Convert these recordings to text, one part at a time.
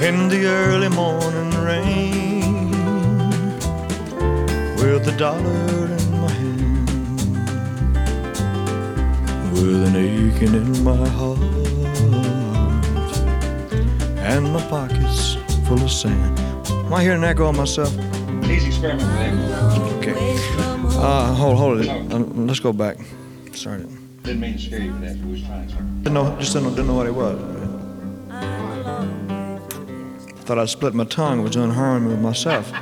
in the early morning rain, with a dollar in my hand, with an aching in my heart, and my pockets full of sand. Am I hearing an echo of myself? Easy experiment with echo. Okay. Hold it. Let's go back. Sorry. Didn't mean to scare you with that. We was trying to. Didn't know what it was. Thought I split my tongue. Was doing harmony with myself.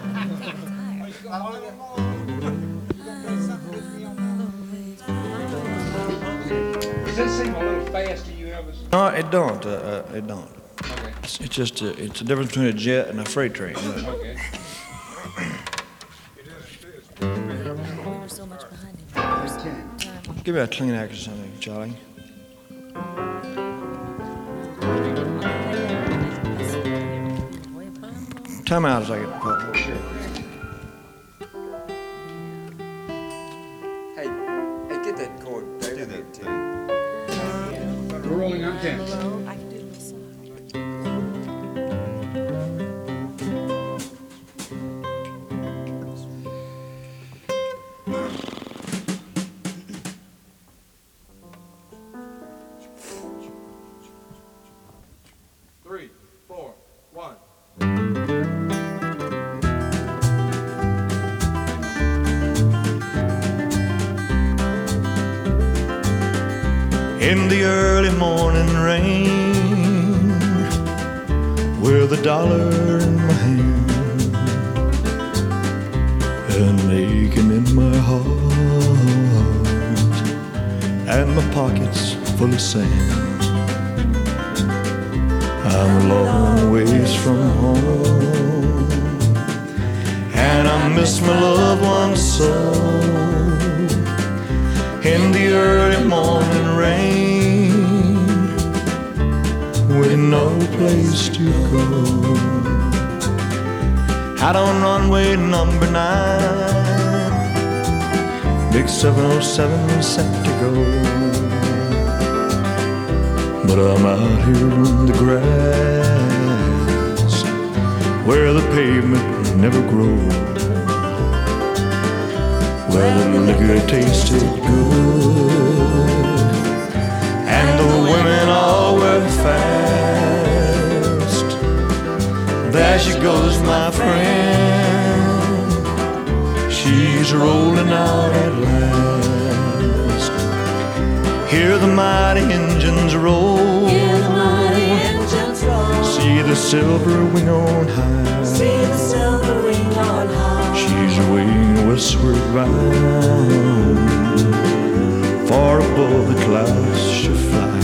Does that seem a little fast to you, Elvis? No, it don't. It don't. Okay. It's just it's a difference between a jet and a freight train. Okay. Give me a Kleenex or something, Charlie. Time out a second, Paul. Hey, get that chord. Do that too. We're rolling on 10. In the early morning rain, with a dollar in my hand, and aching in my heart, and my pockets full of sand. I'm a long ways from home, and I miss my loved ones so. In the early morning rain, with no place to go, out on runway number 9, big 707 set to go. But I'm out here on the grass, where the pavement never grows, where the liquor tasted good, and the women all were fast. There she goes, my friend, she's rolling out at last. Hear the mighty engines roll, see the silver wing on high, she's away westward bound, far above the clouds she'll fly,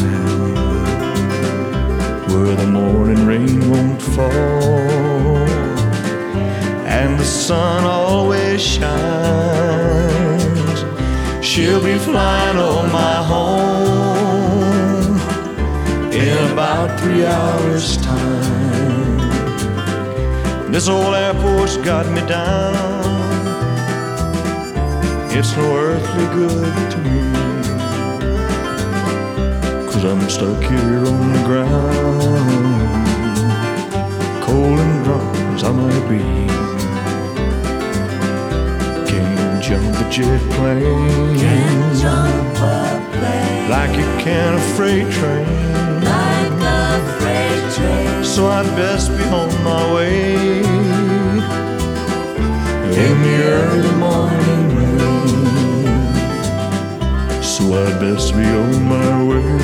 where the morning rain won't fall, and the sun always shines. She'll be flying on my home in about 3 hours' time. This old airport's got me down. It's no earthly good to me, 'cause I'm stuck here on the ground, cold and drunk as I might be. Can't jump a jet plane, like you can a freight train. So I'd best be on my way in the early morning rain. So I'd best be on my way.